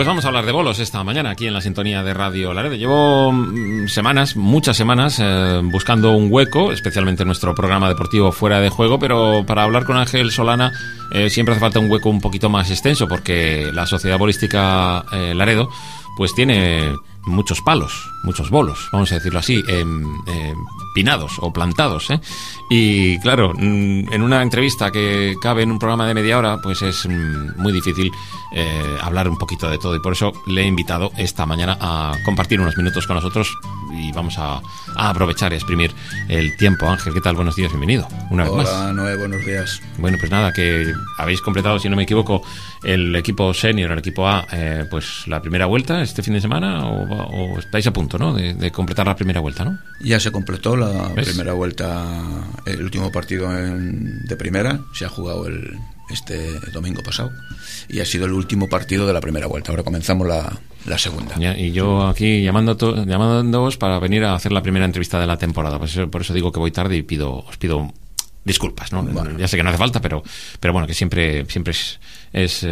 Pues vamos a hablar de bolos esta mañana aquí en la sintonía de Radio Laredo. Llevo semanas, muchas semanas, buscando un hueco, especialmente en nuestro programa deportivo Fuera de Juego, pero para hablar con Ángel Solana siempre hace falta un hueco un poquito más extenso, porque la Sociedad Bolística Laredo pues tiene muchos palos, muchos bolos, vamos a decirlo así, pinados o plantados, ¿eh? Y claro, en una entrevista que cabe en un programa de media hora, pues es muy difícil hablar un poquito de todo, y por eso le he invitado esta mañana a compartir unos minutos con nosotros y vamos a aprovechar y exprimir el tiempo. Ángel, ¿qué tal? Buenos días, bienvenido una vez más. Hola, Noé, buenos días. Bueno, pues nada, que habéis completado, si no me equivoco, el equipo senior, el equipo A, pues la primera vuelta este fin de semana, o estáis a punto, ¿no?, de completar la primera vuelta, ¿no? Ya se completó la ¿Ves? primera vuelta, el último partido de primera, se ha jugado este domingo pasado, y ha sido el último partido de la primera vuelta. Ahora comenzamos la segunda. Ya, y yo aquí llamándoos para venir a hacer la primera entrevista de la temporada. Pues por eso digo que voy tarde y os pido disculpas, ¿no? Bueno. Ya sé que no hace falta, pero bueno, que siempre es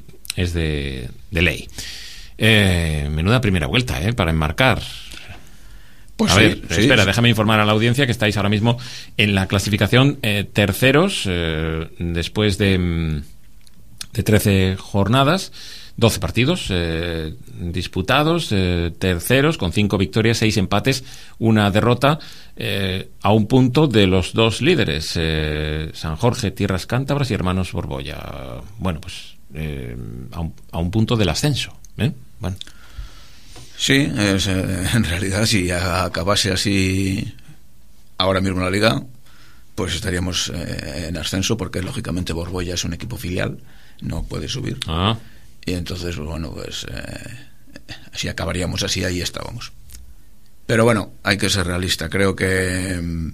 de ley. Menuda primera vuelta, para enmarcar. Pues a sí, ver, sí, espera, sí. Déjame informar a la audiencia que estáis ahora mismo en la clasificación terceros, después de 13 jornadas, 12 partidos disputados, terceros con 5 victorias, 6 empates, 1 derrota, a un punto de los dos líderes, San Jorge, Tierras Cántabras y Hermanos Borbolla. Bueno, pues a un punto del ascenso, Bueno. Sí, en realidad, si acabase así ahora mismo la liga, pues estaríamos en ascenso, porque lógicamente Borbolla es un equipo filial, no puede subir. Y entonces, bueno, pues si acabaríamos así, ahí estábamos. Pero bueno, hay que ser realista. Creo que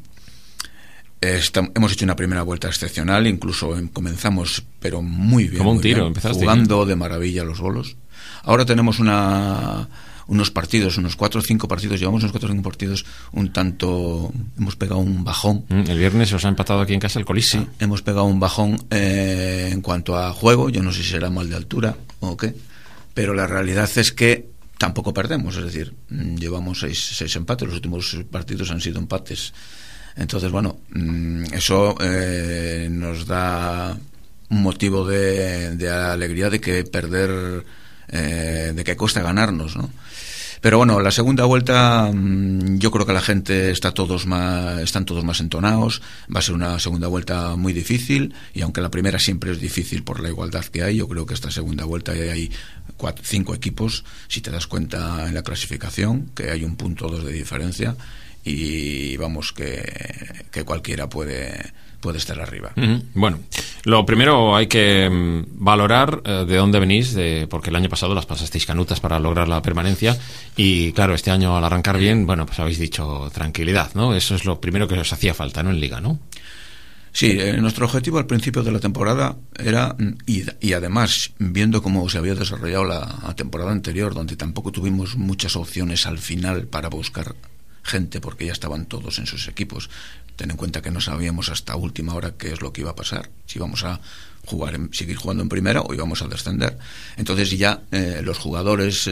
hemos hecho una primera vuelta excepcional, incluso comenzamos, pero muy bien. Como un muy tiro, bien, empezaste jugando bien. De maravilla los bolos. Ahora tenemos unos partidos, unos 4 o 5 partidos, llevamos unos 4 o 5 partidos un tanto, hemos pegado un bajón. El viernes os ha empatado aquí en casa el Colisa. Sí, hemos pegado un bajón en cuanto a juego. Yo no sé si será mal de altura o qué, pero la realidad es que tampoco perdemos, es decir, llevamos 6 empates, los últimos partidos han sido empates. Entonces, bueno, eso nos da un motivo de alegría de que perder, de que cuesta ganarnos, ¿no? Pero bueno, la segunda vuelta, yo creo que la gente están todos más entonados. Va a ser una segunda vuelta muy difícil, y aunque la primera siempre es difícil por la igualdad que hay, yo creo que esta segunda vuelta hay 5 equipos, si te das cuenta en la clasificación, que hay 1 punto 2 de diferencia, y vamos, que cualquiera puede estar arriba. Bueno, lo primero hay que valorar de dónde venís, porque el año pasado las pasasteis canutas para lograr la permanencia, y claro, este año al arrancar bien, bueno, pues habéis dicho tranquilidad, ¿no? Eso es lo primero que os hacía falta, ¿no?, en Liga, ¿no? Sí, nuestro objetivo al principio de la temporada era, y además viendo cómo se había desarrollado la temporada anterior, donde tampoco tuvimos muchas opciones al final para buscar gente, porque ya estaban todos en sus equipos. Ten en cuenta que no sabíamos hasta última hora qué es lo que iba a pasar, si íbamos a seguir jugando en primera o íbamos a descender. Entonces ya los jugadores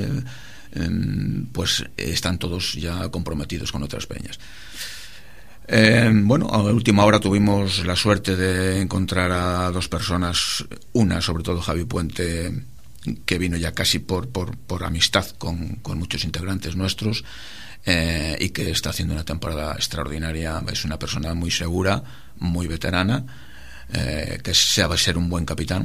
pues están todos ya comprometidos con otras peñas. Bueno, a última hora tuvimos la suerte de encontrar a 2 personas, una sobre todo Javi Puente, que vino ya casi por amistad con muchos integrantes nuestros, y que está haciendo una temporada extraordinaria. Es una persona muy segura, muy veterana, que sabe ser un buen capitán,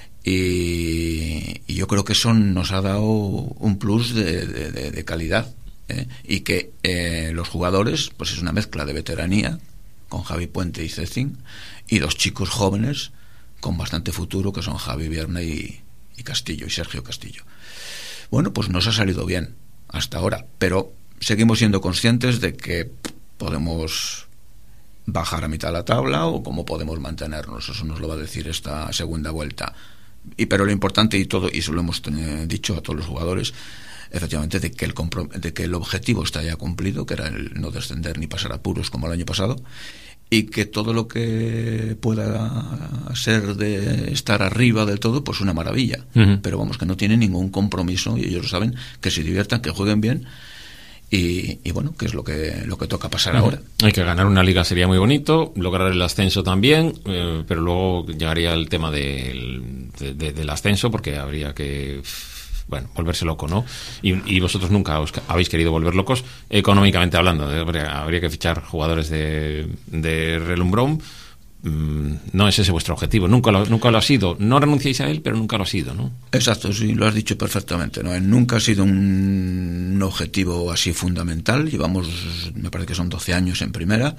y yo creo que eso nos ha dado un plus de calidad, y que los jugadores, pues es una mezcla de veteranía con Javi Puente y Cecín, y 2 chicos jóvenes con bastante futuro, que son Javi Vierna y Castillo, y Sergio Castillo. Bueno, pues nos ha salido bien hasta ahora, pero seguimos siendo conscientes de que podemos bajar a mitad de la tabla o cómo podemos mantenernos. Eso nos lo va a decir esta segunda vuelta. Pero lo importante, y se lo hemos dicho a todos los jugadores, efectivamente, de que el objetivo está ya cumplido, que era el no descender ni pasar apuros como el año pasado, y que todo lo que pueda ser de estar arriba del todo, pues una maravilla. Pero vamos, que no tienen ningún compromiso, y ellos lo saben, que se diviertan, que jueguen bien. Y bueno, que es lo que toca pasar ahora. Hay que ganar una liga, sería muy bonito, lograr el ascenso también, pero luego llegaría el tema del ascenso, porque habría que volverse loco, ¿no? Y vosotros nunca os habéis querido volver locos, económicamente hablando. Habría que fichar jugadores de relumbrón. No es ese vuestro objetivo, nunca lo ha sido. No renunciáis a él, pero nunca lo ha sido, ¿no? Exacto, sí, lo has dicho perfectamente, ¿no? Nunca ha sido un objetivo así fundamental. Llevamos, me parece que son 12 años en primera.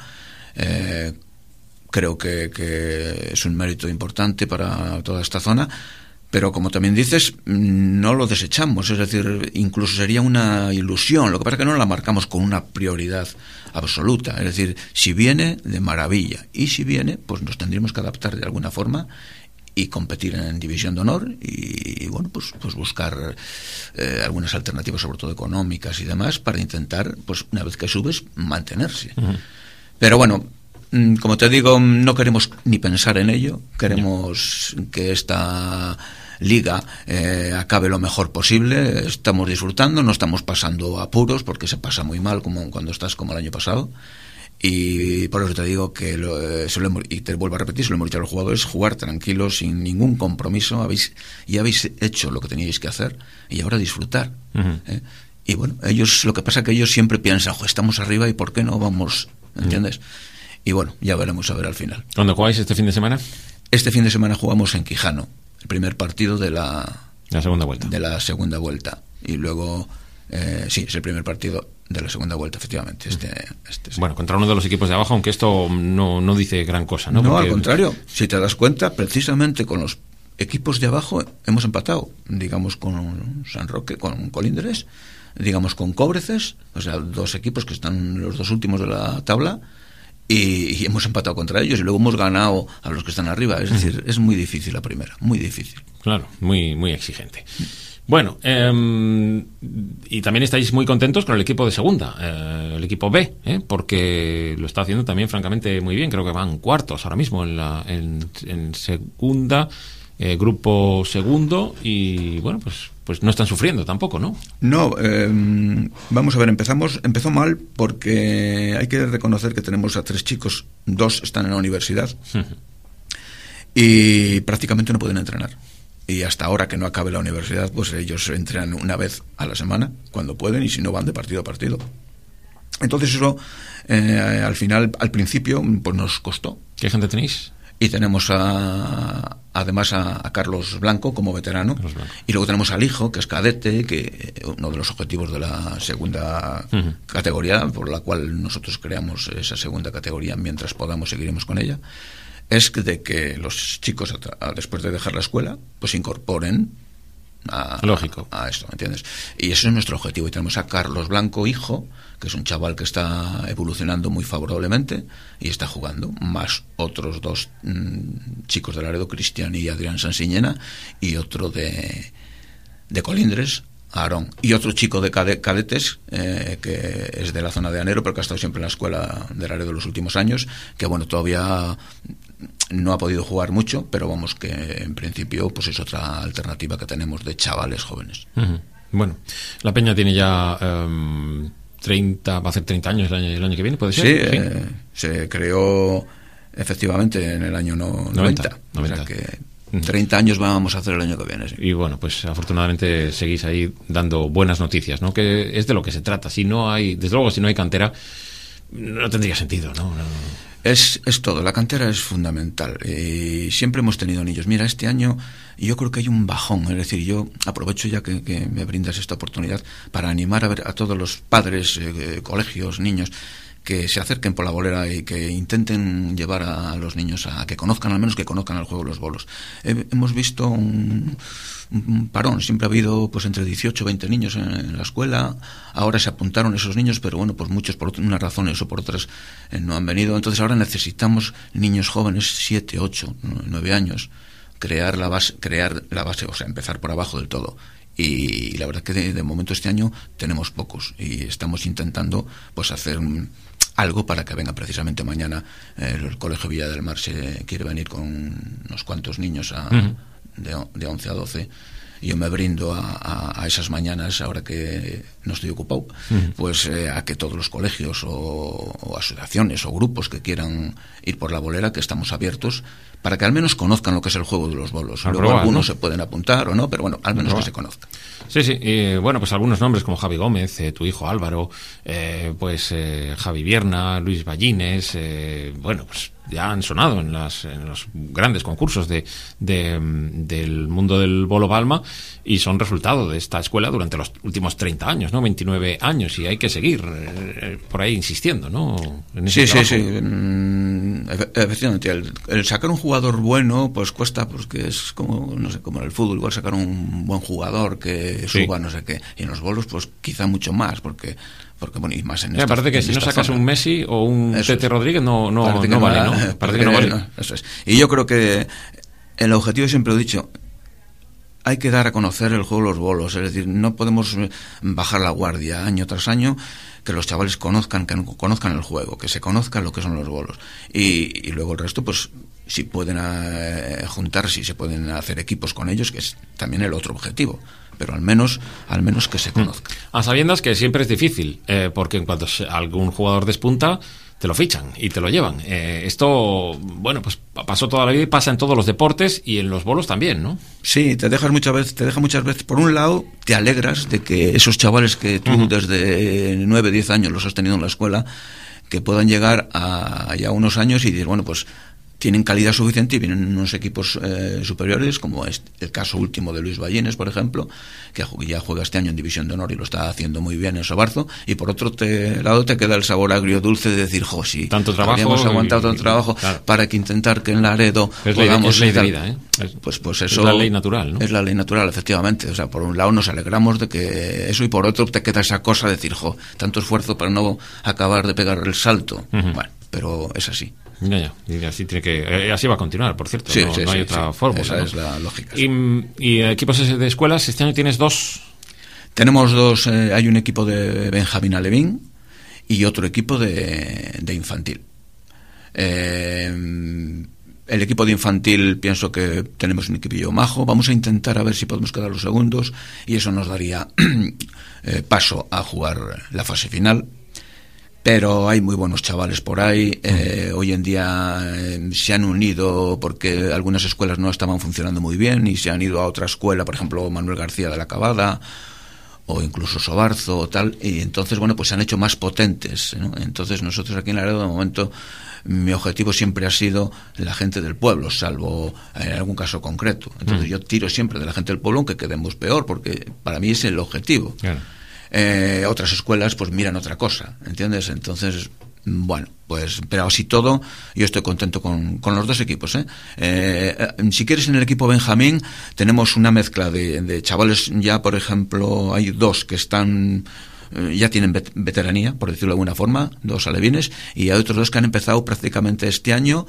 Creo que es un mérito importante para toda esta zona. Pero como también dices, no lo desechamos, es decir, incluso sería una ilusión. Lo que pasa es que no la marcamos con una prioridad absoluta. Es decir, si viene, de maravilla. Y si viene, pues nos tendríamos que adaptar de alguna forma y competir en División de Honor y bueno, pues buscar algunas alternativas, sobre todo económicas y demás, para intentar, pues una vez que subes, mantenerse. Pero bueno, como te digo, no queremos ni pensar en ello. Queremos que esta liga acabe lo mejor posible. Estamos disfrutando, no estamos pasando apuros, porque se pasa muy mal como cuando estás como el año pasado. Y por eso te digo que y te vuelvo a repetir, se lo hemos dicho a los jugadores: jugar tranquilos, sin ningún compromiso. Habéis hecho lo que teníais que hacer y ahora disfrutar. Y bueno, lo que pasa es que ellos siempre piensan: estamos arriba y ¿por qué no vamos? ¿Entiendes? Y bueno, ya veremos a ver al final. ¿Cuándo jugáis este fin de semana? Este fin de semana jugamos en Quijano, el primer partido de la segunda vuelta. De la segunda vuelta. Y luego, sí, es el primer partido de la segunda vuelta, efectivamente. Sí. Bueno, contra uno de los equipos de abajo, aunque esto no dice gran cosa, ¿no? No, porque... al contrario. Si te das cuenta, precisamente con los equipos de abajo hemos empatado. Digamos con San Roque, con Colindres, digamos con Cóbreces, o sea, dos equipos que están los dos últimos de la tabla. Y hemos empatado contra ellos y luego hemos ganado a los que están arriba. Es decir, es muy difícil la primera, muy difícil. Claro, muy, muy exigente. Bueno, y también estáis muy contentos con el equipo de segunda, el equipo B, porque lo está haciendo también francamente muy bien. Creo que van cuartos ahora mismo en segunda, grupo segundo, y bueno, pues no están sufriendo tampoco, ¿no? No, vamos a ver, empezó mal, porque hay que reconocer que tenemos a 3 chicos, 2 están en la universidad y prácticamente no pueden entrenar. Y hasta ahora que no acabe la universidad, pues ellos entrenan una vez a la semana, cuando pueden, y si no van de partido a partido. Entonces eso, al principio, pues nos costó. ¿Qué gente tenéis? Y tenemos además a Carlos Blanco como veterano. Blanco. Y luego tenemos al hijo, que es cadete, que uno de los objetivos de la segunda categoría, por la cual nosotros creamos esa segunda categoría, mientras podamos seguiremos con ella, es de que los chicos, después de dejar la escuela, pues se incorporen a esto, ¿me entiendes? Y ese es nuestro objetivo. Y tenemos a Carlos Blanco, hijo, que es un chaval que está evolucionando muy favorablemente y está jugando, más otros 2 chicos de Laredo, Cristian y Adrián Sansiñena, y otro de Colindres, Aarón, y otro chico de cadetes, que es de la zona de Anero, pero que ha estado siempre en la escuela de Laredo los últimos años, que bueno, todavía no ha podido jugar mucho, pero vamos, que en principio pues es otra alternativa que tenemos de chavales jóvenes. Bueno, la Peña tiene ya 30, va a hacer 30 años el año que viene, ¿puede ser? Sí, se creó efectivamente en el año 90. O sea que 30 años vamos a hacer el año que viene. Sí. Y bueno, pues afortunadamente seguís ahí dando buenas noticias, ¿no? Que es de lo que se trata. Si no hay, desde luego, si no hay cantera, no tendría sentido, ¿no? Es todo, la cantera es fundamental, y siempre hemos tenido niños. Mira, este año yo creo que hay un bajón, es decir, yo aprovecho ya que me brindas esta oportunidad para animar a todos los padres, colegios, niños, que se acerquen por la bolera y que intenten llevar a los niños a que conozcan, al menos que conozcan el juego de los bolos. Hemos visto un parón, siempre ha habido pues entre 18 y 20 niños en la escuela. Ahora se apuntaron esos niños, pero bueno, pues muchos por unas razones o por otras no han venido. Entonces ahora necesitamos niños jóvenes, 7, 8, 9 años, crear la base, o sea, empezar por abajo del todo. Y la verdad que de momento este año tenemos pocos y estamos intentando pues hacer algo para que venga precisamente mañana. El Colegio Villa del Mar se quiere venir con unos cuantos niños de 11 a 12. Y yo me brindo a esas mañanas, ahora que no estoy ocupado, pues a que todos los colegios o asociaciones o grupos que quieran ir por la bolera, que estamos abiertos, para que al menos conozcan lo que es el juego de los bolos. Luego algunos se pueden apuntar o no, pero bueno, al menos que se conozcan. Sí, sí. Bueno, pues algunos nombres como Javi Gómez, tu hijo Álvaro, Javi Vierna, Luis Ballines, bueno, pues ya han sonado en los grandes concursos del mundo del bolo palma y son resultado de esta escuela durante los últimos 30 años, ¿no? 29 años, y hay que seguir por ahí insistiendo, ¿no? Sí. Efectivamente, el sacar un jugador bueno pues cuesta, porque es como, no sé, como en el fútbol, igual sacar un buen jugador que suba no sé qué, y en los bolos pues quizá mucho más, porque bueno, y más en esta, parece que si no sacas zona, un Messi o un Tete Rodríguez no vale, ¿no? Parece que no vale. No, eso es. Y yo creo que el objetivo, siempre lo he dicho, hay que dar a conocer el juego de los bolos, es decir, no podemos bajar la guardia año tras año, que los chavales conozcan el juego, que se conozcan lo que son los bolos, y luego el resto, pues si pueden juntarse y se pueden hacer equipos con ellos, que es también el otro objetivo, pero al menos que se conozca. A sabiendas que siempre es difícil, porque en cuanto algún jugador despunta, te lo fichan y te lo llevan. Esto, bueno, pues pasó toda la vida y pasa en todos los deportes y en los bolos también, ¿no? Sí, te deja muchas veces, por un lado, te alegras de que esos chavales que tú desde 9, 10 años los has tenido en la escuela, que puedan llegar a ya unos años y decir, bueno, pues tienen calidad suficiente y vienen unos equipos superiores, como es el caso último de Luis Ballines, por ejemplo, que ya juega este año en División de Honor y lo está haciendo muy bien en Sobarzo, y por otro lado te queda el sabor agridulce de decir, sí, tanto trabajo, habíamos aguantado tanto trabajo, claro, para que intentar que en Laredo podamos... Es ley de vida, ¿eh? Pues eso... Es la ley natural, ¿no? Es la ley natural, efectivamente. O sea, por un lado nos alegramos de que eso, y por otro te queda esa cosa de decir, tanto esfuerzo para no acabar de pegar el salto. Bueno, pero es así. Ya, así tiene que, así va a continuar, por cierto. No hay otra fórmula. Esa es la lógica. Y equipos de escuelas, este año tienes 2. Tenemos 2. Hay un equipo de Benjamín Alevín y otro equipo de infantil. El equipo de infantil, pienso que tenemos un equipillo majo. Vamos a intentar a ver si podemos quedar los segundos, y eso nos daría paso a jugar la fase final. Pero hay muy buenos chavales por ahí. Hoy en día se han unido porque algunas escuelas no estaban funcionando muy bien y se han ido a otra escuela, por ejemplo Manuel García de la Cabada o incluso Sobarzo o tal, y entonces, bueno, pues se han hecho más potentes, ¿no? Entonces nosotros aquí en Laredo, de momento, mi objetivo siempre ha sido la gente del pueblo, salvo en algún caso concreto. Entonces yo tiro siempre de la gente del pueblo, aunque quedemos peor, porque para mí es el objetivo. Claro. Otras escuelas pues miran otra cosa, ¿entiendes? Entonces, bueno, pues, pero así todo, yo estoy contento con los 2 equipos, si quieres, en el equipo Benjamín tenemos una mezcla de chavales. Ya, por ejemplo, hay 2 que están, ya tienen veteranía, por decirlo de alguna forma, 2 alevines, y hay otros 2 que han empezado prácticamente este año,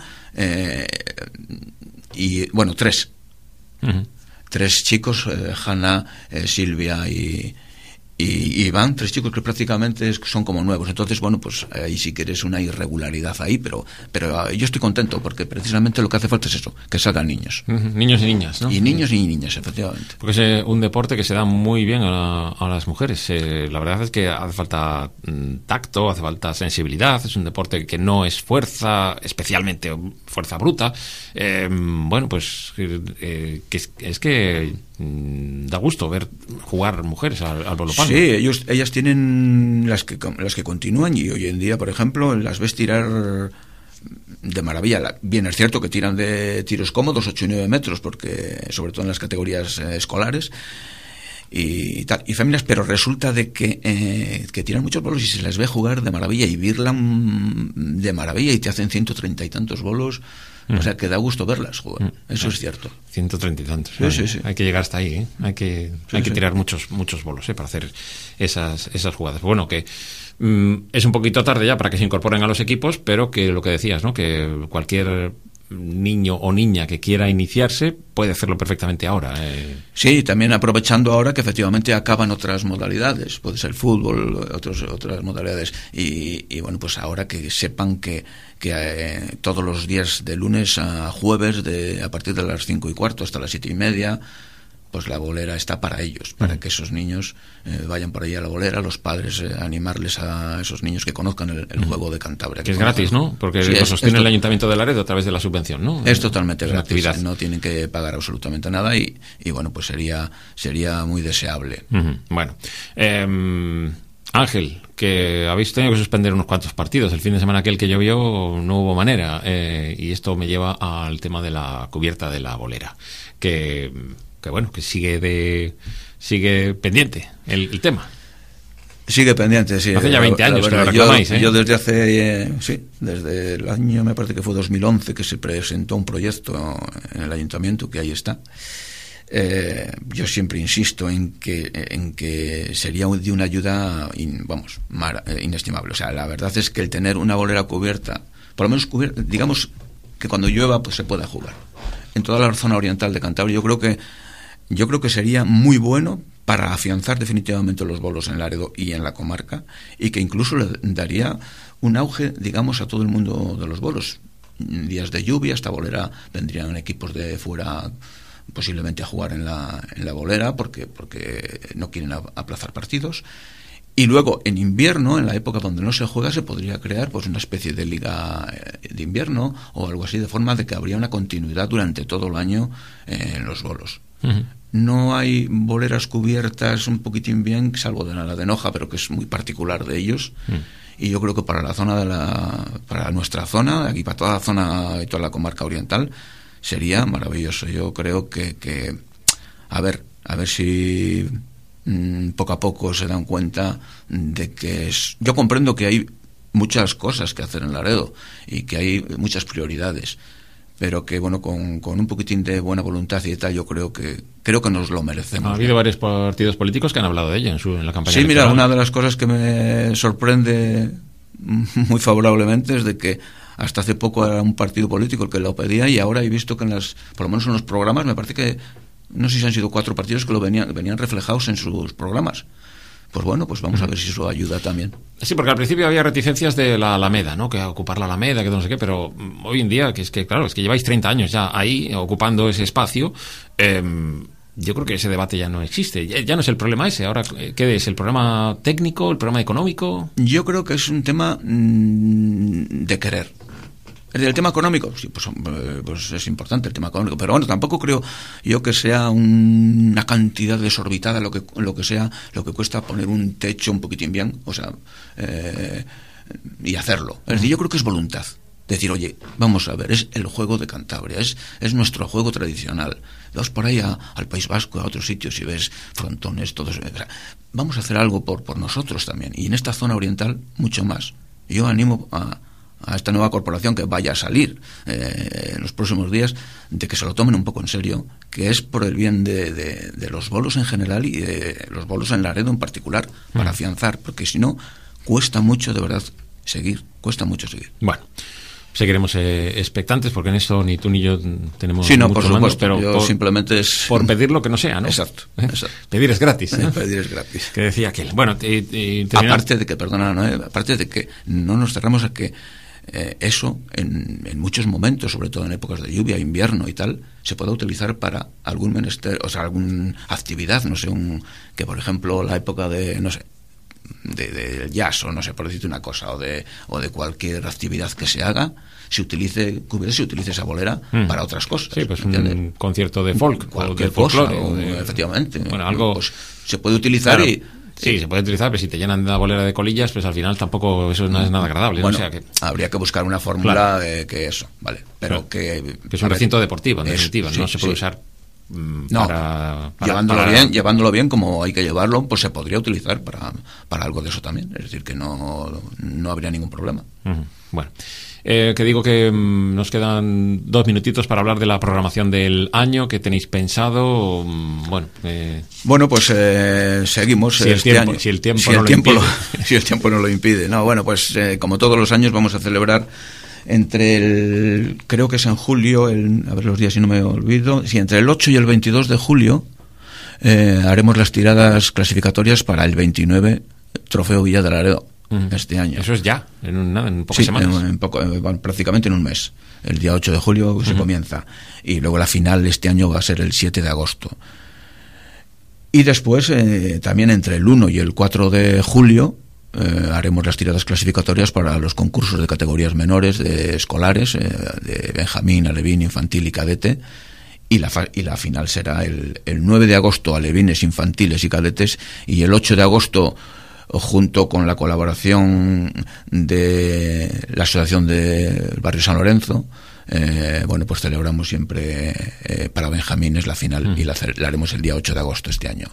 y bueno, 3 chicos, Hanna, Silvia y Iván, 3 chicos que prácticamente son como nuevos. Entonces, bueno, pues ahí sí que eres una irregularidad ahí, pero yo estoy contento, porque precisamente lo que hace falta es eso, que salgan niños. Niños y niñas, ¿no? Y niños y niñas, efectivamente. Porque es un deporte que se da muy bien a las mujeres. La verdad es que hace falta tacto, hace falta sensibilidad. Es un deporte que no es fuerza, especialmente fuerza bruta. Bueno, pues es que da gusto ver jugar mujeres al bolo palma. Sí, ellas tienen las que continúan, y hoy en día, por ejemplo, las ves tirar de maravilla. Bien, es cierto que tiran de tiros cómodos, 8 y 9 metros, porque sobre todo en las categorías escolares y féminas, pero resulta de que tiran muchos bolos y se les ve jugar de maravilla y birlan de maravilla y te hacen 130 y tantos bolos. O sea, que da gusto verlas jugar. Eso es cierto. 130 y tantos. Sí. Hay que llegar hasta ahí, ¿eh? Hay que tirar muchos bolos, para hacer esas jugadas. Bueno, que es un poquito tarde ya para que se incorporen a los equipos, pero que lo que decías, ¿no? Que cualquier niño o niña que quiera iniciarse puede hacerlo perfectamente ahora. Sí, también aprovechando ahora que efectivamente acaban otras modalidades, puede ser fútbol, otras modalidades, y bueno, pues ahora que sepan que todos los días de lunes a jueves, a partir de las 5:15 hasta las 7:30, pues la bolera está para ellos, para que esos niños vayan por ahí a la bolera, los padres animarles a esos niños que conozcan el juego de Cantabria. Que es gratis, ¿no? Porque sí, lo sostiene el Ayuntamiento de Laredo a través de la subvención, ¿no? Es totalmente gratis, no tienen que pagar absolutamente nada y bueno, pues sería muy deseable. Bueno, Ángel, que habéis tenido que suspender unos cuantos partidos. El fin de semana aquel que llovió no hubo manera, y esto me lleva al tema de la cubierta de la bolera, que bueno, que sigue pendiente el tema. Sigue pendiente, sí. Hace ya 20 años que lo reclamáis, yo desde hace, desde el año, me parece que fue 2011, que se presentó un proyecto en el ayuntamiento, que ahí está. Yo siempre insisto en que sería de una ayuda, inestimable. O sea, la verdad es que el tener una bolera cubierta, por lo menos cubierta, digamos que cuando llueva, pues se pueda jugar. En toda la zona oriental de Cantabria, yo creo que sería muy bueno para afianzar definitivamente los bolos en Laredo y en la comarca, y que incluso le daría un auge, digamos, a todo el mundo de los bolos. En días de lluvia, esta bolera vendrían equipos de fuera posiblemente a jugar en la bolera porque no quieren aplazar partidos. Y luego, en invierno, en la época donde no se juega, se podría crear pues una especie de liga de invierno o algo así, de forma de que habría una continuidad durante todo el año en los bolos. No hay boleras cubiertas un poquitín bien, salvo de la de Noja, pero que es muy particular de ellos. Y yo creo que para la zona para nuestra zona, aquí para toda la zona y toda la comarca oriental, sería maravilloso. Yo creo que a ver si poco a poco se dan cuenta de que yo comprendo que hay muchas cosas que hacer en Laredo y que hay muchas prioridades, pero que bueno, con un poquitín de buena voluntad y tal, yo creo que nos lo merecemos. Ha habido varios partidos políticos que han hablado de ello en la campaña. Sí, electoral. Mira, una de las cosas que me sorprende muy favorablemente es de que hasta hace poco era un partido político el que lo pedía, y ahora he visto que por lo menos en los programas, me parece que no sé si han sido 4 partidos que lo venían reflejados en sus programas. Pues bueno, pues vamos a ver si eso ayuda también. Sí, porque al principio había reticencias de la Alameda, ¿no? Que ocupar la Alameda, que no sé qué, pero hoy en día, que lleváis 30 años ya ahí ocupando ese espacio, yo creo que ese debate ya no existe. Ya no es el problema ese. Ahora, ¿qué es? ¿El problema técnico? ¿El problema económico? Yo creo que es un tema de querer. El tema económico, sí, pues es importante el tema económico, pero bueno, tampoco creo yo que sea una cantidad desorbitada lo que cuesta poner un techo un poquitín bien, o sea, y hacerlo. Es decir, yo creo que es voluntad. Decir, oye, vamos a ver, es el juego de Cantabria, es nuestro juego tradicional. Vas por ahí al País Vasco, a otros sitios, y ves frontones, todo eso. Vamos a hacer algo por nosotros también, y en esta zona oriental mucho más. Yo animo a esta nueva corporación que vaya a salir en los próximos días, de que se lo tomen un poco en serio, que es por el bien de los bolos en general y de los bolos en Laredo en particular, para afianzar, porque si no, cuesta mucho de verdad cuesta mucho seguir. Bueno, seguiremos expectantes, porque en esto ni tú ni yo tenemos sí, no, mucho por supuesto, mando, pero simplemente es por pedir lo que no sea, ¿no? Exacto. Pedir es gratis, ¿no? Pedir es gratis. Que decía aquel. Bueno, aparte de que no nos cerramos a que eso en muchos momentos, sobre todo en épocas de lluvia, invierno y tal, se pueda utilizar para algún menester, o sea, alguna actividad, no sé, que por ejemplo la época de, no sé, del jazz, o no sé, por decirte una cosa, o de cualquier actividad que se haga, se utilice esa bolera para otras cosas. Sí, pues un concierto de folk, cualquier o de folclore, cosa, efectivamente. Bueno, algo pues se puede utilizar, claro. Sí, se puede utilizar, pero si te llenan la bolera de colillas, pues al final tampoco eso no es nada agradable. Bueno, ¿no? O sea que habría que buscar una fórmula, claro, de que eso, vale, pero claro, que es un recinto deportivo, en definitiva, no se puede usar para llevándolo bien como hay que llevarlo, pues se podría utilizar para algo de eso también, es decir, que no habría ningún problema. Bueno, que digo que nos quedan 2 minutitos para hablar de la programación del año que tenéis pensado. Bueno, pues seguimos si este año. Si el tiempo no lo impide. Si el tiempo no lo impide. No, bueno, pues como todos los años vamos a celebrar creo que es en julio, a ver los días si no me olvido, sí, entre el 8 y el 22 de julio haremos las tiradas clasificatorias para el 29 Trofeo Villa de Laredo este año. Eso es ya, en pocas semanas. Prácticamente en un mes. El día 8 de julio se comienza. Y luego la final este año va a ser el 7 de agosto. Y después, también entre el 1 y el 4 de julio, haremos las tiradas clasificatorias para los concursos de categorías menores, de escolares, de Benjamín, Alevín, Infantil y Cadete. Y la final será el 9 de agosto, alevines, infantiles y cadetes, y el 8 de agosto, junto con la colaboración de la Asociación del Barrio San Lorenzo, pues celebramos siempre para benjamines la final, y la haremos el día 8 de agosto este año.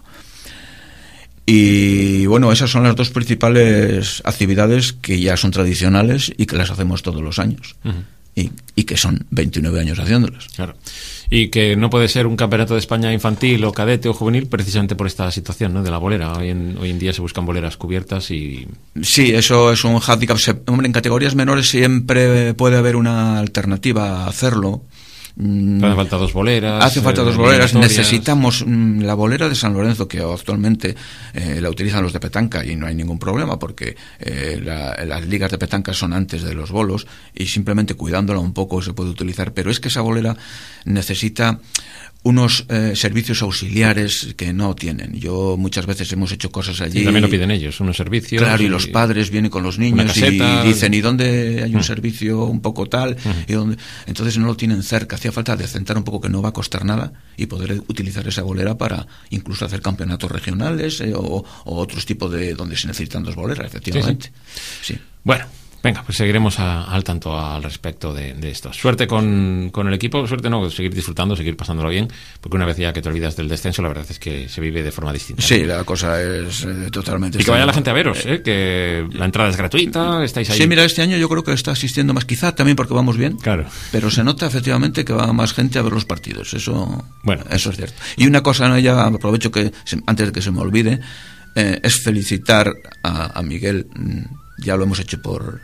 Y bueno, esas son las dos principales actividades que ya son tradicionales y que las hacemos todos los años. Y que son 29 años haciéndolas. Claro. Y que no puede ser un campeonato de España infantil o cadete o juvenil precisamente por esta situación, ¿no?, de la bolera. Hoy en día se buscan boleras cubiertas y... Sí, eso es un hándicap. Hombre, en categorías menores siempre puede haber una alternativa a hacerlo. Hacen falta dos boleras. Hacen falta dos boleras. Necesitamos la bolera de San Lorenzo, que actualmente la utilizan los de petanca y no hay ningún problema, porque las ligas de petanca son antes de los bolos y simplemente cuidándola un poco se puede utilizar. Pero es que esa bolera necesita unos servicios auxiliares que no tienen. Yo muchas veces hemos hecho cosas allí. Y también lo piden ellos, unos servicios. Claro, y los padres vienen con los niños y dicen, ¿y dónde hay un servicio un poco tal? ¿Y dónde? Entonces no lo tienen cerca. Hacía falta decentar un poco, que no va a costar nada, y poder utilizar esa bolera para incluso hacer campeonatos regionales o otros tipos de donde se necesitan dos boleras, efectivamente. Sí. Bueno. Venga, pues seguiremos al tanto al respecto de esto. Suerte con el equipo, suerte no, seguir disfrutando, seguir pasándolo bien, porque una vez ya que te olvidas del descenso, la verdad es que se vive de forma distinta. Sí, la cosa es totalmente... Y que vaya la gente a veros, que la entrada es gratuita, estáis ahí. Sí, mira, este año yo creo que está asistiendo más, quizá también porque vamos bien, claro, pero se nota efectivamente que va más gente a ver los partidos, eso es cierto. Y una cosa, ya aprovecho que antes de que se me olvide, es felicitar a Miguel. Ya lo hemos hecho por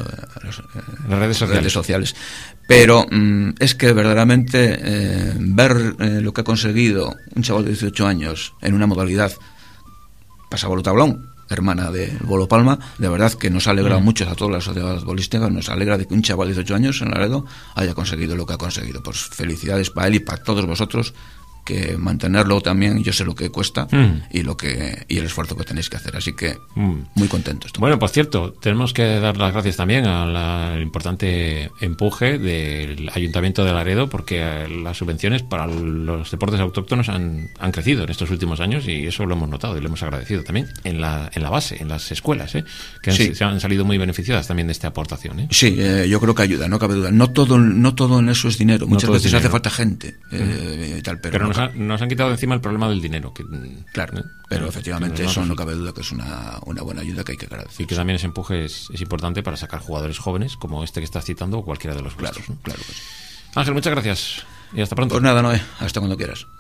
las redes sociales. Pero es que verdaderamente ver lo que ha conseguido un chaval de 18 años en una modalidad pasabolo tablón, hermana del Bolo Palma, de verdad que nos ha alegrado mucho a toda la sociedad bolística, nos alegra de que un chaval de 18 años en Laredo haya conseguido lo que ha conseguido. Pues felicidades para él y para todos vosotros, que mantenerlo también yo sé lo que cuesta y el esfuerzo que tenéis que hacer, así que muy contentos. Bueno, por cierto, tenemos que dar las gracias también al importante empuje del Ayuntamiento de Laredo, porque las subvenciones para los deportes autóctonos han crecido en estos últimos años, y eso lo hemos notado y lo hemos agradecido también en la base, en las escuelas, que se han salido muy beneficiadas también de esta aportación. Sí, yo creo que ayuda, no cabe duda. No todo en eso es dinero, muchas veces hace falta gente y tal, pero nos han quitado de encima el problema del dinero. Claro, pero efectivamente eso no cabe duda que es una buena ayuda que hay que agradecer. Y que también ese empuje es importante para sacar jugadores jóvenes como este que estás citando o cualquiera de los vuestros. Claro que sí. Ángel, muchas gracias y hasta pronto. Pues nada, Noé, hasta cuando quieras.